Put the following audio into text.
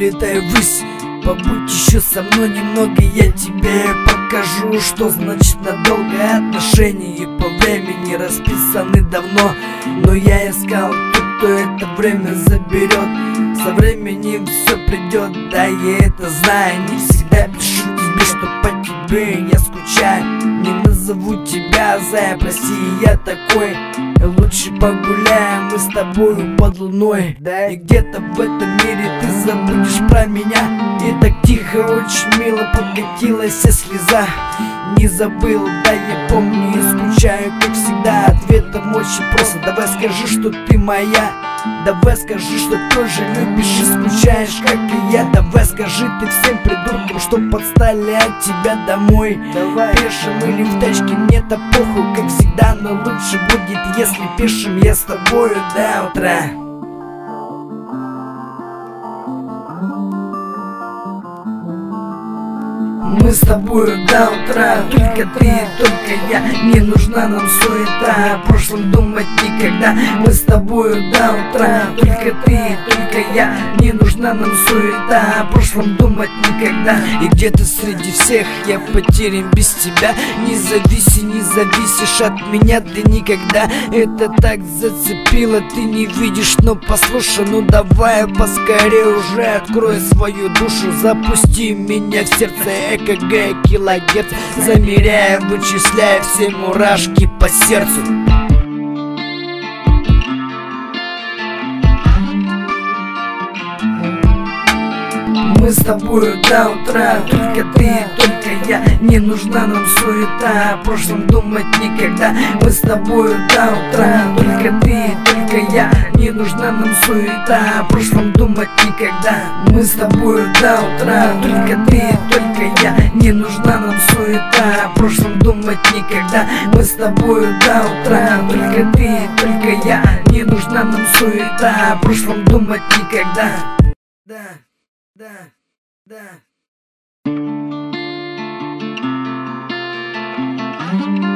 улетай ввысь. Побудь еще со мной немного, я тебе покажу, что значит надолго. Отношения по времени расписаны давно, но я искал тот, кто это время заберет. Со временем все придет, да, я это знаю. Не всегда пишу тебе, что по тебе я скучаю. Не назову тебя, зая, прости, я такой. Лучше погуляем мы с тобою под луной, да? И где-то в этом мире ты забудешь про меня. И так тихо, очень мило покатилась слеза. Не забыл, да, я помню и скучаю, как всегда. Ответом очень просто: давай скажи, что ты моя. Давай скажи, что тоже любишь и скучаешь, как и я. Давай скажи ты всем придуркам, что подстали от тебя домой. Давай пешим или в тачке, мне-то похуй, как всегда. Но лучше будет, если пешим я с тобою до утра. Мы с тобою до утра, только ты и только я. Не нужна нам суета, о прошлом думать никогда. Мы с тобою до утра, только ты и только я. Не нужна нам суета, о прошлом думать никогда. И где-то среди всех я потерян без тебя. Не зависишь от меня ты никогда. Это так зацепило, ты не видишь, но послушай. Ну давай поскорее уже открой свою душу. Запусти меня в сердце ЭКГ килогерц, замеряя, вычисляя все мурашки по сердцу. Мы с тобою до утра, только ты и только я. Не нужна нам суета, о прошлом думать никогда. Мы с тобою до утра, только ты и только я. Не нужна нам суета, о прошлом думать никогда. Мы с тобою до утра, только ты и только я. Не нужна нам суета, о прошлом думать никогда. Мы с тобою до утра, только ты и только я. Не нужна нам суета, о прошлом думать никогда. Да.